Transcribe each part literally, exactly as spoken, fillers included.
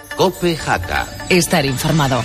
COPE Jaca. Estar informado.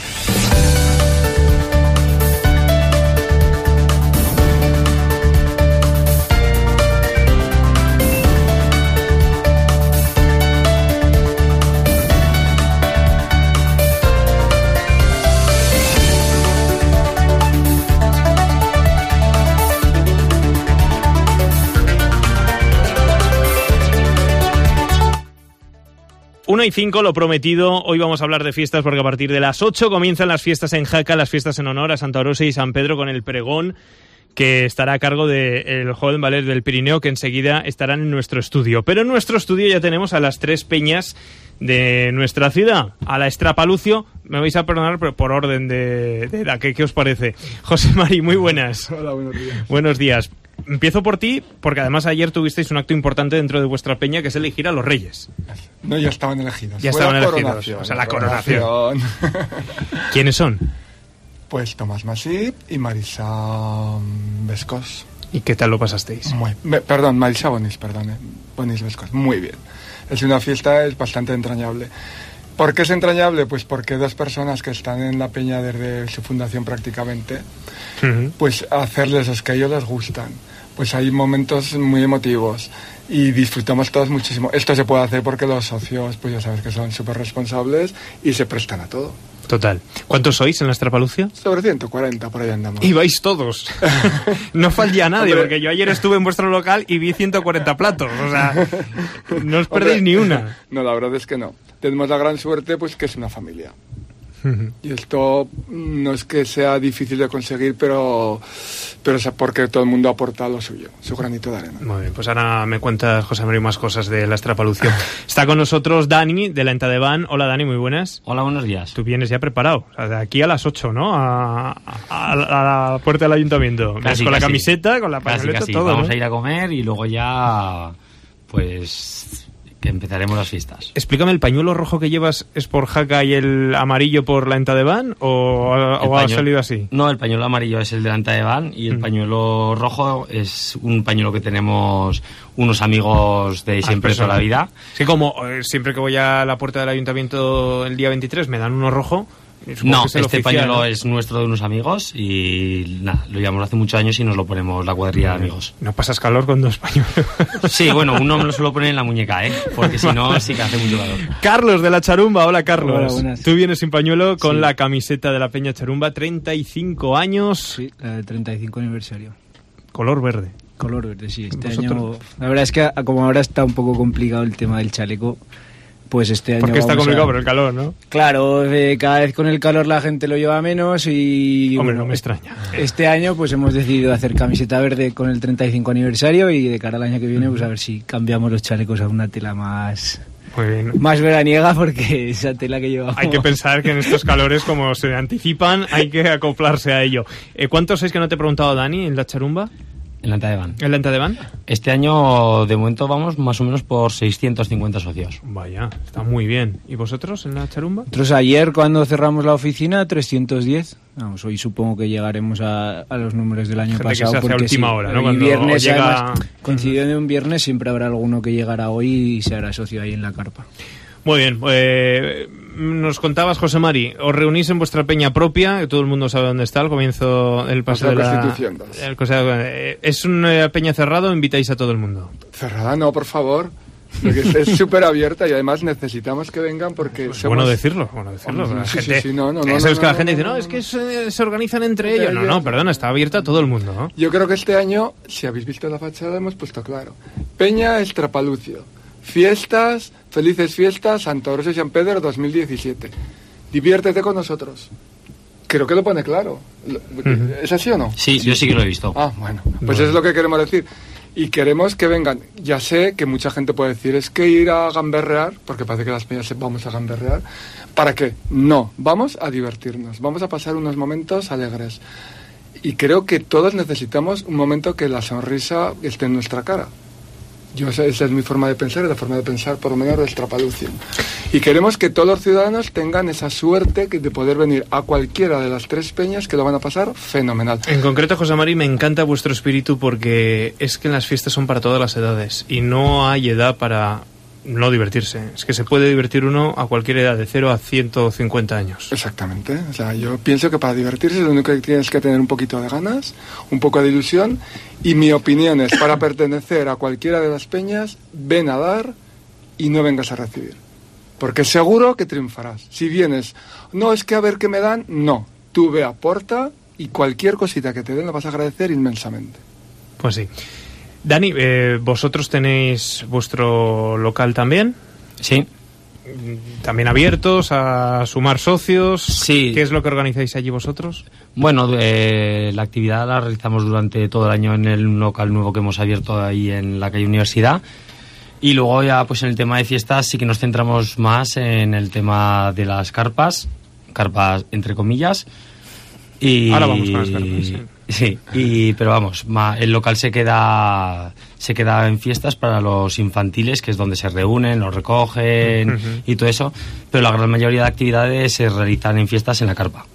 Una y cinco, lo prometido, hoy vamos a hablar de fiestas porque a partir de las ocho comienzan las fiestas en Jaca, las fiestas en honor a Santa Orosia y San Pedro con el pregón que estará a cargo del Joven Ballet del Pirineo, que enseguida estarán en nuestro estudio. Pero en nuestro estudio ya tenemos a las tres peñas de nuestra ciudad, a la Estrapalucio, me vais a perdonar, pero por orden de, de edad, ¿qué, ¿qué os parece? José Mari, muy buenas. Hola, buenos días. Buenos días. Empiezo por ti, porque además ayer tuvisteis un acto importante dentro de vuestra peña, que es elegir a los reyes. No, ya estaban elegidos. Ya Fue estaban la elegidos, coronación, o sea, la la coronación. coronación. ¿Quiénes son? Pues Tomás Masip y Marisa Vescos. ¿Y qué tal lo pasasteis? Muy, me, perdón, Marisa Bonis, perdón. Eh, Bonis Vescos, muy bien. Es una fiesta es bastante entrañable. ¿Por qué es entrañable? Pues porque dos personas que están en la peña desde su fundación prácticamente, uh-huh. pues hacerles los que a ellos les gustan. Pues hay momentos muy emotivos y disfrutamos todos muchísimo. Esto se puede hacer porque los socios, pues ya sabes que son súper responsables y se prestan a todo. Total. ¿Cuántos sois en la Estrapalucio? Sobre ciento cuarenta, por ahí andamos. Y vais todos. No falla nadie, hombre, porque yo ayer estuve en vuestro local y vi ciento cuarenta platos. O sea, no os perdéis ni una. No, la verdad es que no. Tenemos la gran suerte, pues, que es una familia. Y esto no es que sea difícil de conseguir, pero, pero es porque todo el mundo aporta lo suyo, su granito de arena. Muy bien, pues ahora me cuentas, José María, más cosas de la Estrapalucio. Está con nosotros Dani, de la Entadeban. Hola, Dani, muy buenas. Hola, buenos días. Tú vienes ya preparado, o sea, de aquí a las ocho, ¿no? A, a, a la puerta del ayuntamiento. Casi, con casi. La camiseta, con la pañoleta, casi, casi. todo, Vamos ¿no? a ir a comer y luego ya, pues, que empezaremos las fiestas. Explícame, ¿el pañuelo rojo que llevas es por Jaca y el amarillo por la Entadeban o, o ha salido así? No, el pañuelo amarillo es el de la Entadeban y el mm. pañuelo rojo es un pañuelo que tenemos unos amigos de siempre toda la vida. Sí, como eh, siempre que voy a la puerta del ayuntamiento el día veintitrés me dan uno rojo. No, este oficial, pañuelo ¿no? es nuestro de unos amigos y nada, lo llevamos hace muchos años y nos lo ponemos la cuadrilla de amigos. ¿No pasas calor con dos pañuelos? Sí, bueno, uno me lo suelo poner en la muñeca, ¿eh? Porque si no, sí que hace mucho calor. Carlos de la Charumba, hola Carlos. Hola, buenas. Tú vienes sin pañuelo con sí. la camiseta de la Peña Charumba, treinta y cinco años. Sí, la del treinta y cinco aniversario. Color verde. Color verde, sí. Este ¿Vosotros? año, la verdad es que como ahora está un poco complicado el tema del chaleco, pues este año... Porque está complicado a... por el calor, ¿no? Claro, eh, cada vez con el calor la gente lo lleva menos y... Hombre, bueno, no me extraña. Este año pues hemos decidido hacer camiseta verde con el treinta y cinco aniversario y de cara al año que viene pues a ver si cambiamos los chalecos a una tela más... Muy bien. Más veraniega porque esa tela que llevamos... Hay que pensar que en estos calores, como se anticipan, hay que acoplarse a ello. Eh, ¿Cuántos sois que no te he preguntado, Dani, en la Charumba? En la Entadeban. ¿En la Entadeban? Este año, de momento, vamos más o menos por seiscientos cincuenta socios. Vaya, está muy bien. ¿Y vosotros en la Charumba? Nosotros ayer, cuando cerramos la oficina, trescientos diez. Vamos, hoy supongo que llegaremos a, a los números del año Gente pasado. Que se hace porque a última sí, hora, ¿no? Y Cuando viernes, llega... además, coincidiendo en un viernes, siempre habrá alguno que llegará hoy y se hará socio ahí en la carpa. Muy bien, eh, nos contabas, José Mari, os reunís en vuestra peña propia, que todo el mundo sabe dónde está, al comienzo del paso de la Constitución. El, o sea, ¿es una peña cerrada o invitáis a todo el mundo? Cerrada no, por favor. Porque es súper abierta y además necesitamos que vengan porque pues somos... Bueno decirlo, bueno decirlo. Oh, la sí, gente, sí, sí, no, no, no, ya no, sabes no, que la no, gente no, dice, no, no, no. es que se, se organizan entre ellos. No, no, perdona, está abierta a todo el mundo, ¿no? Yo creo que este año, si habéis visto la fachada, hemos puesto claro. Peña Estrapalucio. Fiestas, felices fiestas, Santa Orosia y San Pedro dos mil diecisiete. Diviértete con nosotros. Creo que lo pone claro. Uh-huh. ¿Es así o no? Sí, yo sí que lo he visto. Ah, bueno. Pues bueno. Eso es lo que queremos decir. Y queremos que vengan. Ya sé que mucha gente puede decir, es que ir a gamberrear, porque parece que las peñas vamos a gamberrear. ¿Para qué? No, vamos a divertirnos. Vamos a pasar unos momentos alegres. Y creo que todos necesitamos un momento que la sonrisa esté en nuestra cara. Yo, esa es mi forma de pensar, es la forma de pensar por lo menos de Estrapalucio. Y queremos que todos los ciudadanos tengan esa suerte de poder venir a cualquiera de las tres peñas que lo van a pasar fenomenal. En concreto, José Mari, me encanta vuestro espíritu porque es que las fiestas son para todas las edades y no hay edad para no divertirse. Es que se puede divertir uno a cualquier edad, de cero a ciento cincuenta años. Exactamente. O sea, yo pienso que para divertirse lo único que tienes que tener un poquito de ganas, un poco de ilusión, y mi opinión es, para pertenecer a cualquiera de las peñas, ven a dar y no vengas a recibir. Porque seguro que triunfarás. Si vienes, no, es que a ver qué me dan, no. Tú ve, aporta, y cualquier cosita que te den la vas a agradecer inmensamente. Pues sí. Dani, eh, ¿vosotros tenéis vuestro local también? Sí. ¿También abiertos a sumar socios? Sí. ¿Qué es lo que organizáis allí vosotros? Bueno, eh, la actividad la realizamos durante todo el año en el local nuevo que hemos abierto ahí en la calle Universidad. Y luego ya pues en el tema de fiestas sí que nos centramos más en el tema de las carpas, carpas entre comillas. Y, ahora vamos con las carpas, sí. Sí, y, pero vamos, ma, el local se queda se queda en fiestas para los infantiles, que es donde se reúnen, los recogen uh-huh. y todo eso, pero la gran mayoría de actividades se realizan en fiestas en la carpa.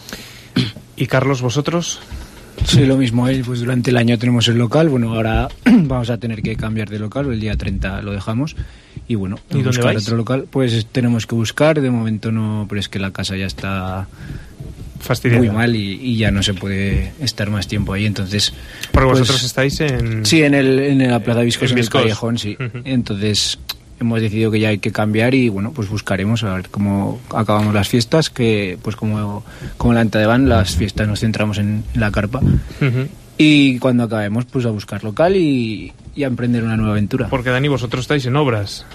¿Y Carlos, vosotros? Sí, lo mismo, ¿eh? Pues durante el año tenemos el local, bueno, ahora vamos a tener que cambiar de local, el día treinta lo dejamos, y bueno, ¿y dónde buscar vais? Otro local, pues tenemos que buscar, de momento no, pero es que la casa ya está fastidiada, muy mal y, y ya no se puede estar más tiempo ahí, entonces... Porque pues, vosotros estáis en... Sí, en, el, en la Plaza Viscos, en, en Viscos. el Callejón, sí, Uh-huh. entonces... Hemos decidido que ya hay que cambiar y bueno, pues buscaremos a ver cómo acabamos las fiestas, que pues como, como la Antadeván, las fiestas nos centramos en, en la carpa. Uh-huh. Y cuando acabemos, pues a buscar local y, y a emprender una nueva aventura. Porque Dani, vosotros estáis en obras,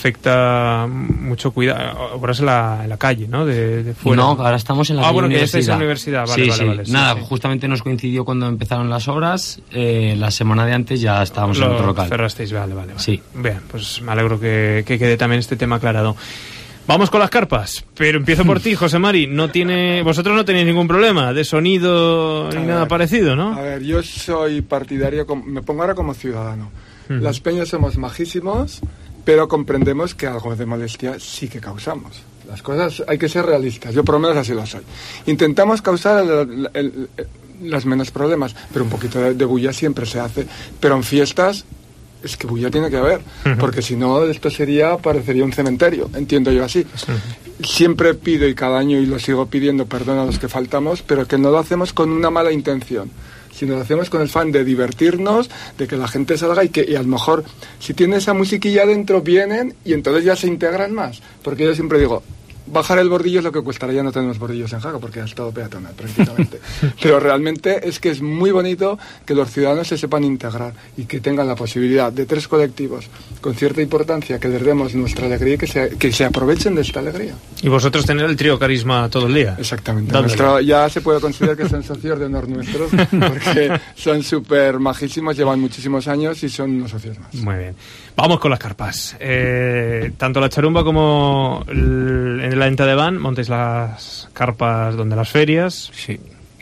afecta mucho cuidado, obras en la, en la calle, ¿no? De, de fuera. No, ahora estamos en la ah, bueno, que ya universidad. estáis en la universidad, vale, sí, vale, sí. vale. Sí, Nada, sí. justamente nos coincidió cuando empezaron las obras, eh, la semana de antes ya estábamos Lo en otro local. cerrasteis, vale, vale, vale. Sí. Bien, pues me alegro que, que quede también este tema aclarado. Vamos con las carpas, pero empiezo por ti, José Mari. No tiene, vosotros no tenéis ningún problema de sonido ni A nada ver, parecido, ¿no? A ver, yo soy partidario, com- me pongo ahora como ciudadano. Mm. Las peñas somos majísimos, pero comprendemos que algo de molestia sí que causamos. Las cosas hay que ser realistas, yo por lo menos así lo soy. Intentamos causar el, el, el, los menos problemas, pero un poquito de, de bulla siempre se hace. Pero en fiestas... es que bulla tiene que haber, uh-huh. porque si no esto sería, parecería un cementerio, entiendo yo así. Uh-huh. Siempre pido y cada año y lo sigo pidiendo perdón a los que faltamos, pero que no lo hacemos con una mala intención, sino lo hacemos con el fan de divertirnos, de que la gente salga y que y a lo mejor si tiene esa musiquilla dentro vienen y entonces ya se integran más, porque yo siempre digo, bajar el bordillo es lo que cuestará, ya no tenemos bordillos en Jaca porque es todo peatonal prácticamente. Pero realmente es que es muy bonito que los ciudadanos se sepan integrar y que tengan la posibilidad de tres colectivos con cierta importancia, que les demos nuestra alegría y que se, que se aprovechen de esta alegría. Y vosotros tener el trío Carisma todo el día. Exactamente. Nuestro, ya se puede considerar que son socios de honor nuestros porque son súper majísimos, llevan muchísimos años y son unos socios más. Muy bien. Vamos con las carpas. Eh, tanto la Charumba como el, en la Antadeván montáis las carpas donde las ferias, sí,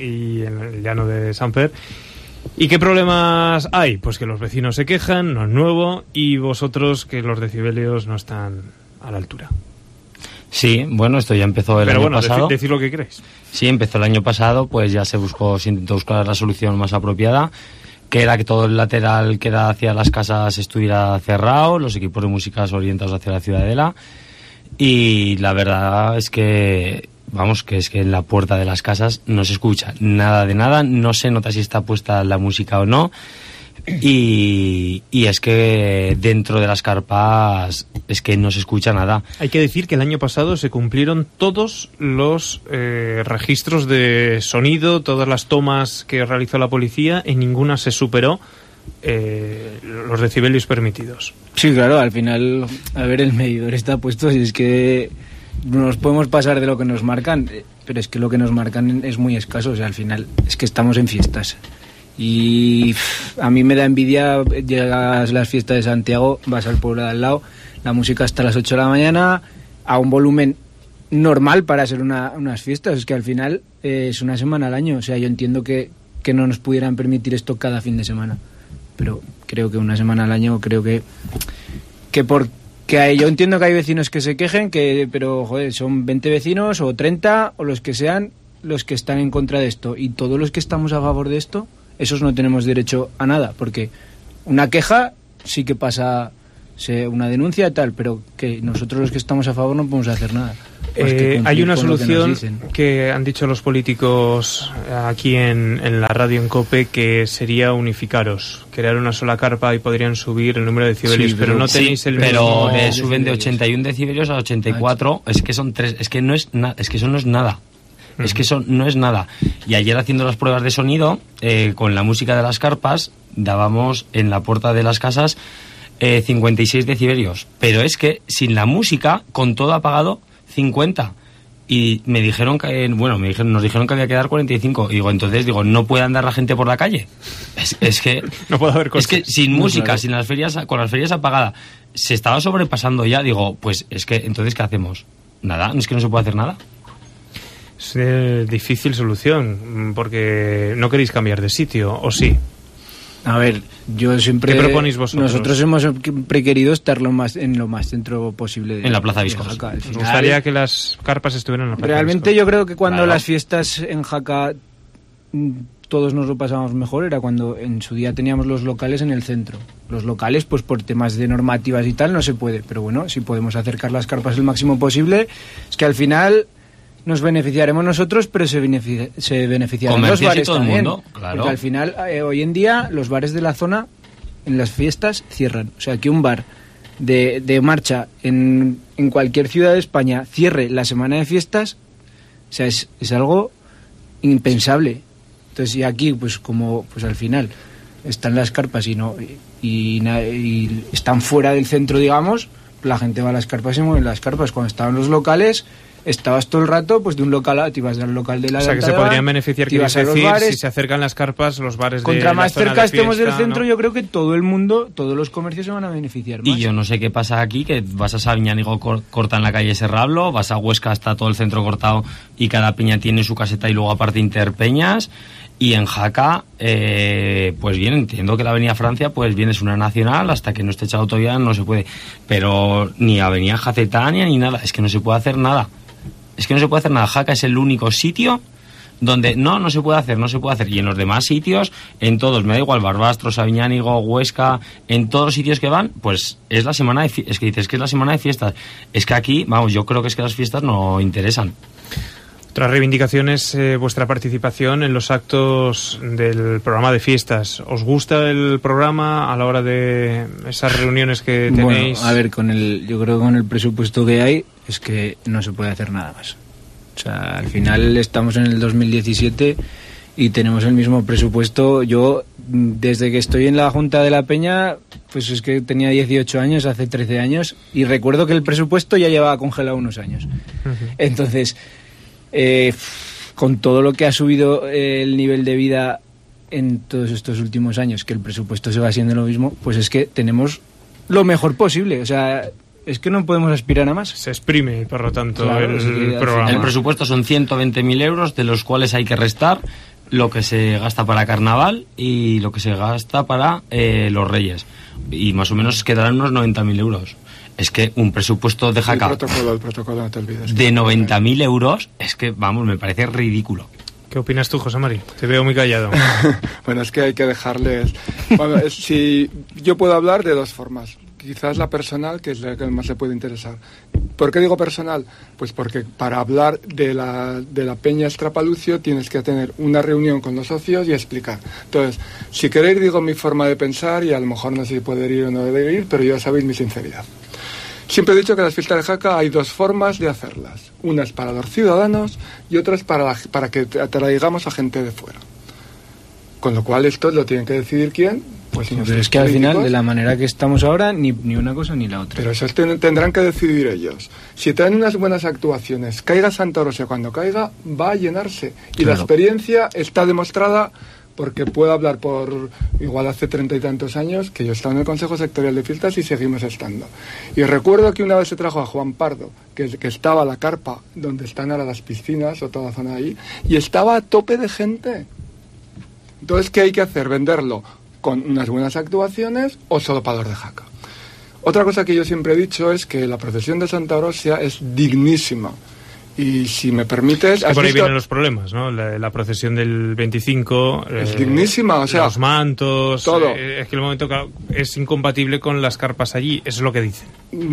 y en el llano de Samper. ¿Y qué problemas hay? Pues que los vecinos se quejan, no es nuevo, y vosotros que los decibelios no están a la altura. Sí, bueno, esto ya empezó el Pero año bueno, pasado. Deci- decir lo que queréis. Sí, empezó el año pasado, pues ya se buscó, se intentó buscar la solución más apropiada, que era que todo el lateral que da hacia las casas estuviera cerrado, los equipos de música orientados hacia la ciudadela, y la verdad es que, vamos, que es que en la puerta de las casas no se escucha nada de nada, no se nota si está puesta la música o no, y, y es que dentro de las carpas es que no se escucha nada. Hay que decir que el año pasado se cumplieron todos los eh, registros de sonido, todas las tomas que realizó la policía, en ninguna se superó eh, los decibelios permitidos. Sí, claro, al final, a ver, el medidor está puesto, y es que nos podemos pasar de lo que nos marcan, pero es que lo que nos marcan es muy escaso, o sea, al final es que estamos en fiestas. Y pff, a mí me da envidia, llegas a las fiestas de Santiago, vas al pueblo de al lado, la música hasta las ocho de la mañana, a un volumen normal para ser una, unas fiestas, es que al final eh, es una semana al año, o sea, yo entiendo que, que no nos pudieran permitir esto cada fin de semana, pero creo que una semana al año, creo que que por que hay, yo entiendo que hay vecinos que se quejen, que pero joder, son veinte vecinos o treinta o los que sean los que están en contra de esto, y todos los que estamos a favor de esto, esos no tenemos derecho a nada, porque una queja sí que pasa se, una denuncia tal, pero que nosotros los que estamos a favor no podemos hacer nada. Eh, hay una solución que, que han dicho los políticos aquí en, en la radio en COPE, que sería unificaros, crear una sola carpa y podrían subir el número de decibelios, sí, pero, pero no tenéis sí, el pero mismo... de, suben de ochenta y uno decibelios a ochenta y cuatro, es que son tres, es que no es nada, es que eso no es nada. Uh-huh. Es que eso no es nada. Y ayer haciendo las pruebas de sonido, eh, con la música de las carpas, dábamos en la puerta de las casas eh, cincuenta y seis decibelios. Pero es que sin la música, con todo apagado, cincuenta. Y me dijeron que, bueno, me dijeron, nos dijeron que había que dar cuarenta y cinco. Y digo, entonces, digo, ¿no puede andar la gente por la calle? Es, es que... no puede haber cosas. Es que sin música, claro, sin las ferias, con las ferias apagadas, se estaba sobrepasando ya. Digo, pues es que, entonces, ¿qué hacemos? Nada, es que no se puede hacer nada. Es eh, difícil solución, porque no queréis cambiar de sitio, ¿o sí? A ver, yo siempre... ¿Qué proponéis vosotros? Nosotros hemos siempre querido estar lo más, en lo más centro posible. De, en la Plaza Viscos. Jaca. Nos gustaría que las carpas estuvieran en la Plaza Realmente Viscos. Yo creo que cuando claro. las fiestas en Jaca todos nos lo pasábamos mejor, era cuando en su día teníamos los locales en el centro. Los locales, pues por temas de normativas y tal, no se puede. Pero bueno, si podemos acercar las carpas el máximo posible, es que al final... nos beneficiaremos nosotros, pero se, beneficia, se beneficiarán los bares todo también. El mundo, claro. Porque al final, eh, hoy en día, los bares de la zona, en las fiestas, cierran. O sea, que un bar de, de marcha en, en cualquier ciudad de España cierre la semana de fiestas, o sea, es, es algo impensable. Entonces, y aquí, pues como pues al final están las carpas y no y, y, y están fuera del centro, digamos, la gente va a las carpas y se mueven las carpas. Cuando estaban los locales... estabas todo el rato, pues de un local a, te ibas al local de la... O sea, que se podrían beneficiar, quiero decir, si se acercan las carpas, los bares de la zona de fiesta. Contra más cerca estemos del centro, ¿no? Yo creo que todo el mundo, todos los comercios se van a beneficiar más. Y yo no sé qué pasa aquí, que vas a Sabiñánigo, cortan la calle Serrablo, vas a Huesca, está todo el centro cortado y cada peña tiene su caseta y luego aparte interpeñas. Y en Jaca, eh, pues bien, entiendo que la Avenida Francia, pues bien, es una nacional, hasta que no esté echado todavía no se puede. Pero ni Avenida Jacetania ni nada, es que no se puede hacer nada. Es que no se puede hacer nada. Jaca es el único sitio donde no, no se puede hacer, no se puede hacer. Y en los demás sitios, en todos, me da igual, Barbastro, Sabiñánigo, Huesca, en todos los sitios que van, pues es la semana de fiestas. Es que dices que es la semana de fiestas. Es que aquí, vamos, yo creo que es que las fiestas no interesan. Otra reivindicación es eh, vuestra participación en los actos del programa de fiestas. ¿Os gusta el programa a la hora de esas reuniones que tenéis? Bueno, a ver, con el, yo creo que con el presupuesto que hay es que no se puede hacer nada más. O sea, al final estamos en el dos mil diecisiete y tenemos el mismo presupuesto. Yo, desde que estoy en la Junta de la Peña, pues es que tenía dieciocho años, hace trece años, y recuerdo que el presupuesto ya llevaba congelado unos años. Uh-huh. Entonces... Eh, con todo lo que ha subido eh, el nivel de vida en todos estos últimos años, que el presupuesto se va siendo lo mismo, pues es que tenemos lo mejor posible. O sea, es que no podemos aspirar a más. Se exprime, por lo tanto, claro, el, sí, el programa. El presupuesto son ciento veinte mil euros, de los cuales hay que restar lo que se gasta para carnaval y lo que se gasta para eh, los Reyes. Y más o menos quedarán unos noventa mil euros. Es que un presupuesto de Jaca el protocolo, el protocolo, no te olvides, de noventa mil euros, es que, vamos, me parece ridículo. ¿Qué opinas tú, José Mari? Te veo muy callado. Bueno, es que hay que dejarles... Bueno, es, si yo puedo hablar de dos formas. Quizás la personal, que es la que más le puede interesar. ¿Por qué digo personal? Pues porque para hablar de la, de la Peña Estrapalucio tienes que tener una reunión con los socios y explicar. Entonces, si queréis digo mi forma de pensar y a lo mejor no sé si puede ir o no debe ir, pero ya sabéis mi sinceridad. Siempre he dicho que las fiestas de Jaca hay dos formas de hacerlas. Una es para los ciudadanos y otra es para, la, para que atraigamos a gente de fuera. Con lo cual esto lo tienen que decidir quién. Pues sí, pero es que al final, de la manera que estamos ahora, ni, ni una cosa ni la otra. Pero eso ten, tendrán que decidir ellos. Si traen unas buenas actuaciones, caiga Santa Rosa cuando caiga, va a llenarse. Y claro, la experiencia está demostrada... porque puedo hablar por igual hace treinta y tantos años que yo estaba en el Consejo Sectorial de Fiestas y seguimos estando. Y recuerdo que una vez se trajo a Juan Pardo, que, que estaba la carpa donde están ahora las piscinas o toda la zona ahí, y estaba a tope de gente. Entonces, ¿qué hay que hacer? ¿Venderlo con unas buenas actuaciones o solo para los de Jaca? Otra cosa que yo siempre he dicho es que la procesión de Santa Orosia es dignísima. Y si me permites... Es que por ahí vienen los problemas, ¿no? La, la procesión del veinticinco... Es eh, dignísima, o sea... Los mantos... Todo. Eh, es que el momento claro, es incompatible con las carpas allí, eso es lo que dicen.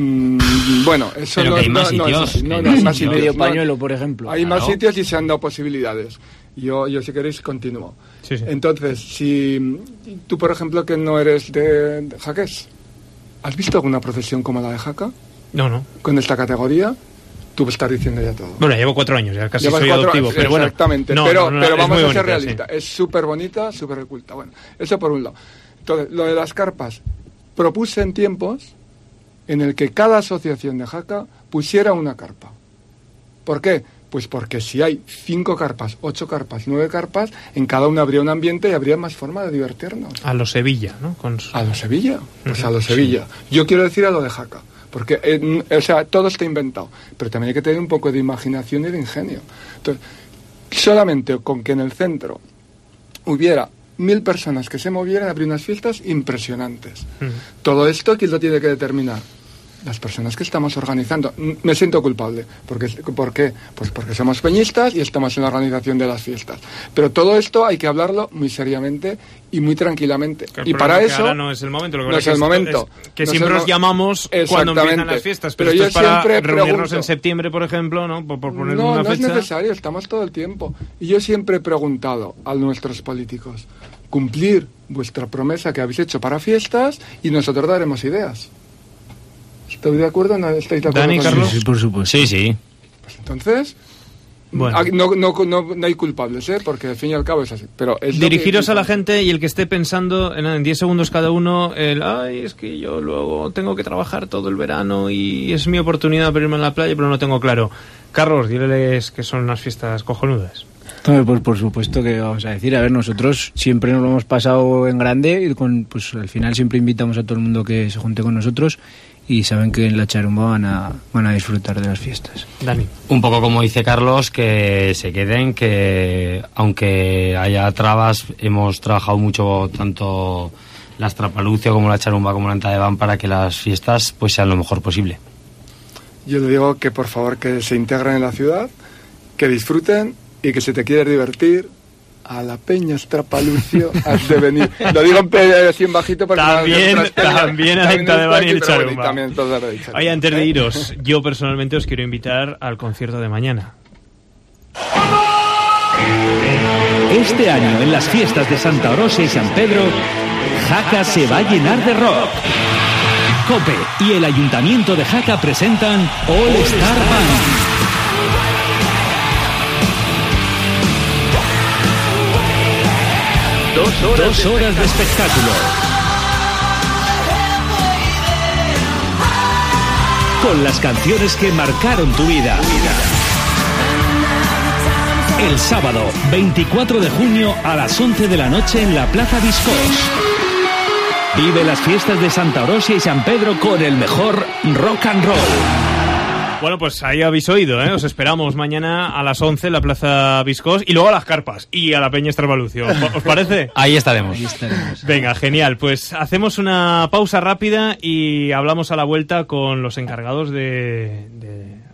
Mm, bueno, eso Pero no, que hay no, más no, sitios, no es así, no, que no hay hay más más sitios. sitios. Medio no. pañuelo, por ejemplo. Hay Claro. más sitios y se han dado posibilidades. Yo, yo si queréis, continúo. Sí, sí. Entonces, si tú, por ejemplo, que no eres de, de Jaques, ¿has visto alguna procesión como la de Jaca? No, no. Con esta categoría, tú me estás diciendo ya todo. Bueno, llevo cuatro años, ya casi Llevas soy cuatro- adoptivo, pero bueno. Exactamente, No, pero, no, no, pero es vamos muy a ser bonita, realistas. Es súper bonita, súper culta. Bueno, eso por un lado. Entonces, lo de las carpas. Propuse en tiempos en el que cada asociación de Jaca pusiera una carpa. ¿Por qué? Pues porque si hay cinco carpas, ocho carpas, nueve carpas, en cada una habría un ambiente y habría más forma de divertirnos. A lo Sevilla, ¿no? Con su- A lo Sevilla, pues Ujú, a lo Sevilla. Yo quiero decir a lo de Jaca, porque eh, o sea, todo está inventado, pero también hay que tener un poco de imaginación y de ingenio. Entonces, solamente con que en el centro hubiera mil personas que se movieran, habría unas fiestas impresionantes. Ujú. Todo esto, ¿quién lo tiene que determinar? Las personas que estamos organizando. Me siento culpable. Porque, ¿Por qué? Pues porque somos peñistas y estamos en la organización de las fiestas. Pero todo esto hay que hablarlo muy seriamente y muy tranquilamente. Que el Y problema para es que eso... ahora no es el momento. Lo que no pasa es que el esto momento. es que No es siempre el os mo- llamamos cuando empiezan Exactamente. las fiestas. Pero, Pero esto yo es para siempre reunirnos pregunto. en septiembre, por ejemplo, ¿no? Por, por poner No, una no es fecha. necesario, estamos todo el tiempo. Y yo siempre he preguntado a nuestros políticos, cumplir vuestra promesa que habéis hecho para fiestas y nosotros daremos ideas. ¿Estoy de acuerdo o no estáis de acuerdo? Dani, conmigo? Carlos. Sí, sí, por supuesto. Sí, sí. Pues entonces, Bueno. aquí no, no, no, no hay culpables, ¿eh? Porque al fin y al cabo es así. Pero es lo Dirigiros que- a la gente y el que esté pensando en, en diez segundos cada uno, el, ay, es que yo luego tengo que trabajar todo el verano y es mi oportunidad para irme a la playa, pero no tengo claro. Carlos, diles que son unas fiestas cojonudas. Hombre, pues por supuesto que vamos a decir, a ver, nosotros siempre nos lo hemos pasado en grande y con, pues al final siempre invitamos a todo el mundo que se junte con nosotros y saben que en la Charumba van a, van a disfrutar de las fiestas. Dani. Un poco como dice Carlos, que se queden, que aunque haya trabas, hemos trabajado mucho tanto la Estrapalucio como la Charumba como la Antadeván para que las fiestas pues sean lo mejor posible. Yo le digo que por favor que se integren en la ciudad, que disfruten y que si te quieres divertir, a la Peña Estrapalucio has de venir. Lo digo en pe- así en bajito porque También- no- otras peñas- también a también Antadeván y está el aquí, pero bueno, Charumba. y también todas las de Charumba. Oye, antes de ¿Eh? iros, yo personalmente os quiero invitar al concierto de mañana. Este año, en las fiestas de Santa Orosa y San Pedro, Jaca se va a llenar de rock. COPE y el Ayuntamiento de Jaca presentan All Star Band. Dos horas, Dos horas de espectáculo. Con las canciones que marcaron tu vida. El sábado, veinticuatro de junio a las once de la noche en la Plaza Viscós. Vive las fiestas de Santa Orosia y San Pedro con el mejor rock and roll. Bueno, pues ahí habéis oído, ¿eh? Os esperamos mañana a las once en la Plaza Viscós y luego a las Carpas y a la Peña Estrapalucio. ¿Os parece? Ahí estaremos. Ahí estaremos. Venga, genial. Pues hacemos una pausa rápida y hablamos a la vuelta con los encargados de, de